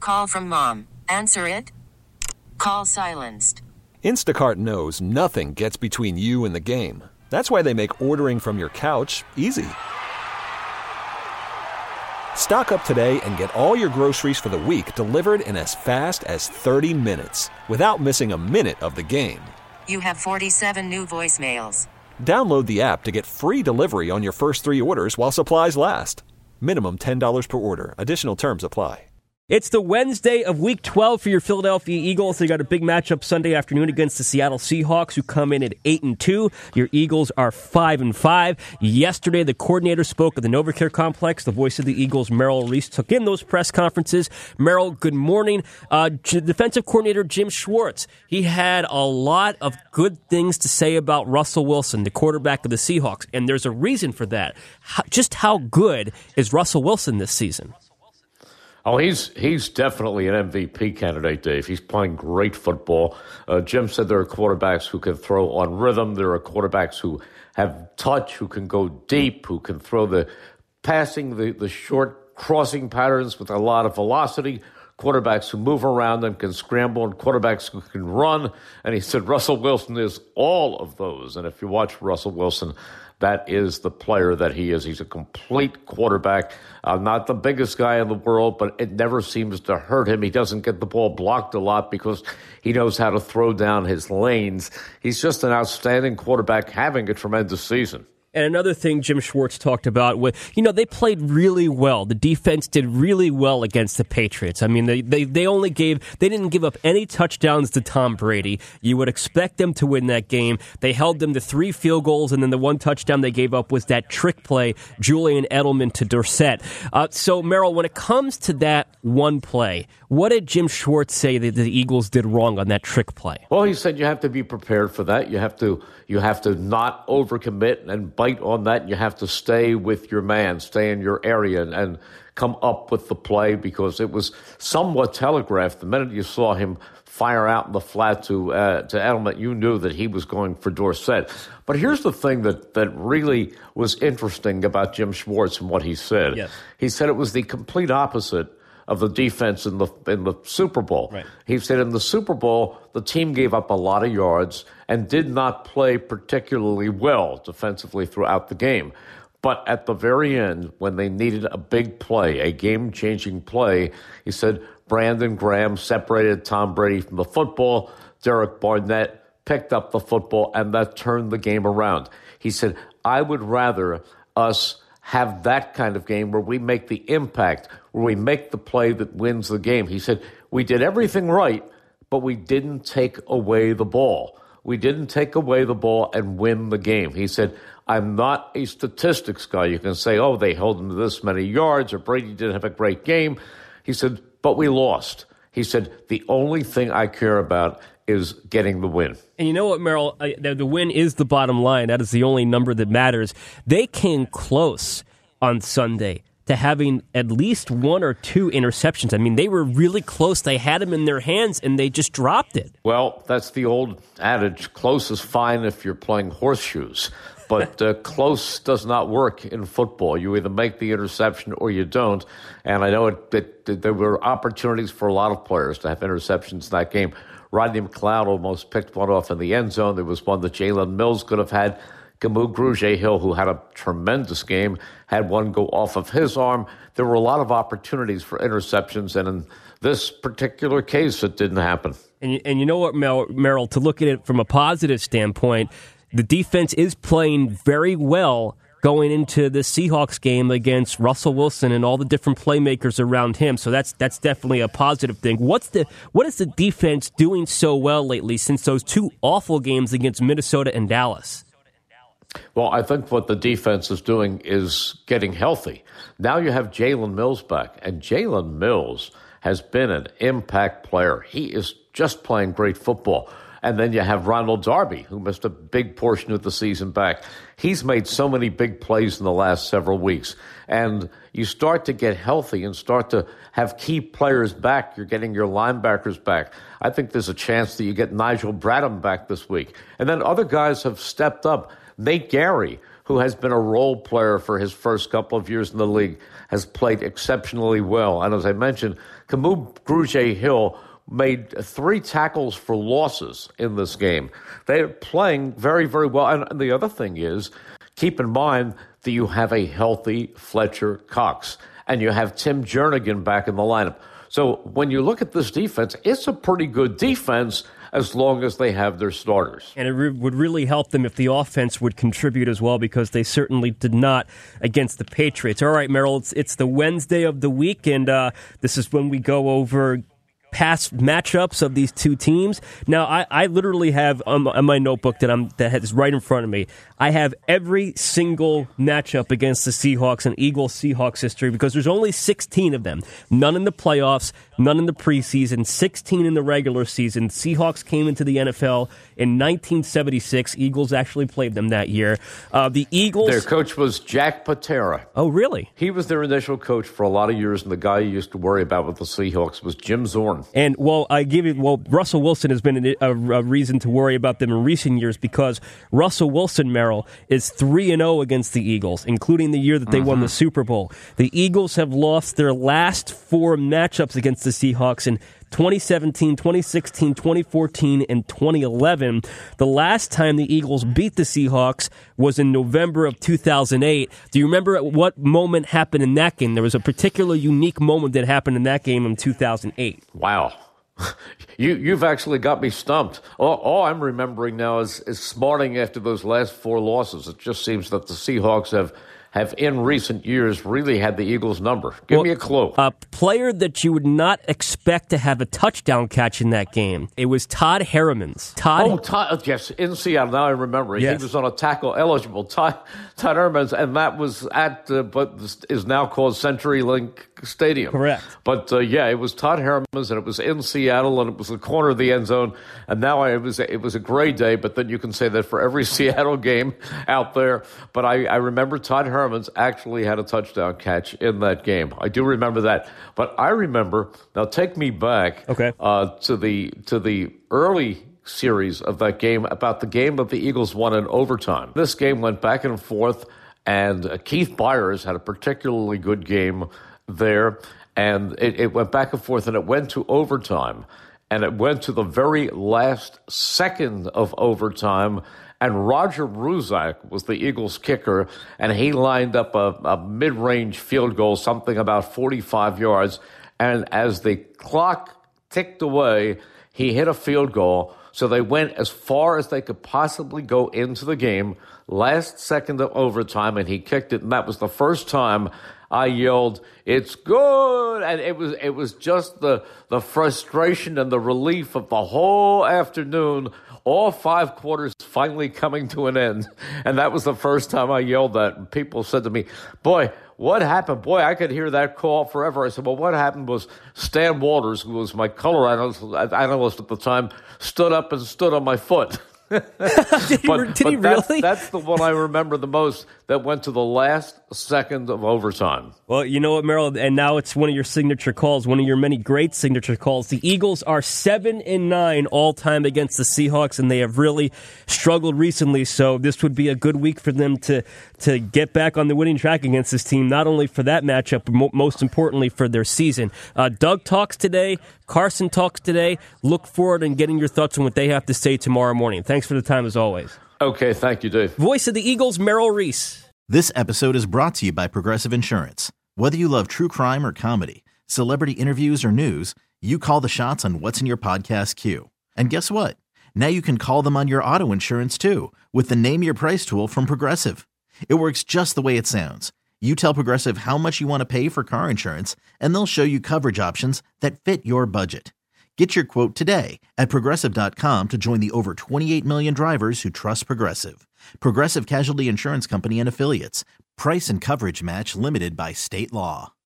Call from mom. Answer it. Call silenced. Instacart knows nothing gets between you and the game. That's why they make ordering from your couch easy. Stock up today and get all your groceries for the week delivered in as fast as 30 minutes without missing a minute of the game. You have 47 new voicemails. Download the app to get free delivery on your first 3 orders while supplies last. Minimum $10 per order. Additional terms apply. It's the Wednesday of Week 12 for your Philadelphia Eagles. They got a big matchup Sunday afternoon against the Seattle Seahawks, who come in at 8-2. Your Eagles are 5-5. Yesterday, the coordinator spoke at the NovaCare Complex. The voice of the Eagles, Merrill Reese, took in those press conferences. Merrill, good morning. Defensive coordinator Jim Schwartz, he had a lot of good things to say about Russell Wilson, the quarterback of the Seahawks, and there's a reason for that. Just how good is Russell Wilson this season? Oh, he's definitely an MVP candidate, Dave. He's playing great football. Jim said there are quarterbacks who can throw on rhythm. There are quarterbacks who have touch, who can go deep, who can throw the passing, the short crossing patterns with a lot of velocity, quarterbacks who move around and can scramble, and quarterbacks who can run. And he said Russell Wilson is all of those. And if you watch Russell Wilson, that is the player that he is. He's a complete quarterback. Not the biggest guy in the world, but it never seems to hurt him. He doesn't get the ball blocked a lot because he knows how to throw down his lanes. He's just an outstanding quarterback having a tremendous season. And another thing Jim Schwartz talked about, they played really well. The defense did really well against the Patriots. I mean, they didn't give up any touchdowns to Tom Brady. You would expect them to win that game. They held them to 3 field goals, and then the one touchdown they gave up was that trick play, Julian Edelman to Dorsett. So, Merrill, when it comes to that one play, what did Jim Schwartz say that the Eagles did wrong on that trick play? Well, he said you have to be prepared for that. You have to not overcommit and bite on that. You have to stay with your man, stay in your area, and come up with the play, because it was somewhat telegraphed. The minute you saw him fire out in the flat to Edelman, you knew that he was going for Dorsett. But here's the thing that really was interesting about Jim Schwartz and what he said. Yes. He said it was the complete opposite of the defense in the Super Bowl. Right. He said in the Super Bowl, the team gave up a lot of yards and did not play particularly well defensively throughout the game. But at the very end, when they needed a big play, a game-changing play, he said Brandon Graham separated Tom Brady from the football. Derek Barnett picked up the football, and that turned the game around. He said, I would rather us have that kind of game where we make the impact, where we make the play that wins the game. He said, we did everything right, but we didn't take away the ball. We didn't take away the ball and win the game. He said, I'm not a statistics guy. You can say, oh, they held him to this many yards, or Brady didn't have a great game. He said, but we lost. He said, the only thing I care about is getting the win. And you know what, Merrill? The win is the bottom line. That is the only number that matters. They came close on Sunday to having at least 1 or 2 interceptions. I mean, they were really close. They had them in their hands, and they just dropped it. Well, that's the old adage, close is fine if you're playing horseshoes. But close does not work in football. You either make the interception or you don't. And I know that there were opportunities for a lot of players to have interceptions in that game. Rodney McLeod almost picked one off in the end zone. There was one that Jalen Mills could have had. Camus Grugier-Hill, who had a tremendous game, had one go off of his arm. There were a lot of opportunities for interceptions, and in this particular case, it didn't happen. And you know what, Merrill, to look at it from a positive standpoint, the defense is playing very well going into the Seahawks game against Russell Wilson and all the different playmakers around him. So that's definitely a positive thing. What is the defense doing so well lately since those 2 awful games against Minnesota and Dallas? Well, I think what the defense is doing is getting healthy. Now you have Jalen Mills back, and Jalen Mills has been an impact player. He is just playing great football. And then you have Ronald Darby, who missed a big portion of the season back. He's made so many big plays in the last several weeks. And you start to get healthy and start to have key players back. You're getting your linebackers back. I think there's a chance that you get Nigel Bradham back this week. And then other guys have stepped up. Nate Gary, who has been a role player for his first couple of years in the league, has played exceptionally well. And as I mentioned, Camus Grugier-Hill made 3 tackles for losses in this game. They're playing very, very well. And the other thing is, keep in mind that you have a healthy Fletcher Cox, and you have Tim Jernigan back in the lineup. So when you look at this defense, it's a pretty good defense as long as they have their starters. And it would really help them if the offense would contribute as well, because they certainly did not against the Patriots. All right, Merrill, it's the Wednesday of the week, and this is when we go over past matchups of these two teams. Now, I literally have on my notebook that is right in front of me, I have every single matchup against the Seahawks and Eagles-Seahawks history, because there's only 16 of them. None in the playoffs, none in the preseason, 16 in the regular season. Seahawks came into the NFL in 1976. Eagles actually played them that year. The Eagles... Their coach was Jack Patera. Oh, really? He was their initial coach for a lot of years, and the guy you used to worry about with the Seahawks was Jim Zorn. And, Russell Wilson has been a reason to worry about them in recent years, because Russell Wilson, Merrill, is 3-0 against the Eagles, including the year that they won the Super Bowl. The Eagles have lost their last 4 matchups against the Seahawks in 2017, 2016, 2014, and 2011. The last time the Eagles beat the Seahawks was in November of 2008. Do you remember what moment happened in that game? There was a particular unique moment that happened in that game in 2008. Wow. You've actually got me stumped. All I'm remembering now is smarting after those last 4 losses. It just seems that the Seahawks have in recent years really had the Eagles' number. Give me a clue. A player that you would not expect to have a touchdown catch in that game. It was Todd Herremans. Todd, yes, in Seattle. Now I remember. Yes. He was on a tackle eligible. Todd Herremans, and that was at what is now called CenturyLink Stadium. Correct. But it was Todd Herremans, and it was in Seattle, and it was the corner of the end zone. And now it was a great day. But then you can say that for every Seattle game out there. But I remember Todd Herremans actually had a touchdown catch in that game. I do remember that. But I remember, now take me back to the early series of that game, about the game that the Eagles won in overtime. This game went back and forth, and Keith Byers had a particularly good game there, and it went back and forth, and it went to overtime, and it went to the very last second of overtime, and Roger Ruzak was the Eagles kicker, and he lined up a mid-range field goal, something about 45 yards, and as the clock ticked away, he hit a field goal, so they went as far as they could possibly go into the game, last second of overtime, and he kicked it, and that was the first time I yelled, "It's good!" And it was just the frustration and the relief of the whole afternoon, all 5 quarters finally coming to an end. And that was the first time I yelled that. And people said to me, "Boy, what happened?" Boy, I could hear that call forever. I said, well, what happened was Stan Walters, who was my color analyst at the time, stood up and stood on my foot. Did he really? That's the one I remember the most, that went to the last second of overtime. Well, you know what, Merrill, and now it's one of your signature calls, one of your many great signature calls. The Eagles are 7-9 all-time against the Seahawks, and they have really struggled recently, so this would be a good week for them to get back on the winning track against this team, not only for that matchup, but most importantly for their season. Doug talks today. Carson talks today. Look forward and getting your thoughts on what they have to say tomorrow morning. Thanks for the time, as always. Okay, thank you, Dave. Voice of the Eagles, Merrill Reese. This episode is brought to you by Progressive Insurance. Whether you love true crime or comedy, celebrity interviews or news, you call the shots on what's in your podcast queue. And guess what? Now you can call them on your auto insurance, too, with the Name Your Price tool from Progressive. It works just the way it sounds. You tell Progressive how much you want to pay for car insurance, and they'll show you coverage options that fit your budget. Get your quote today at Progressive.com to join the over 28 million drivers who trust Progressive. Progressive Casualty Insurance Company and Affiliates. Price and coverage match limited by state law.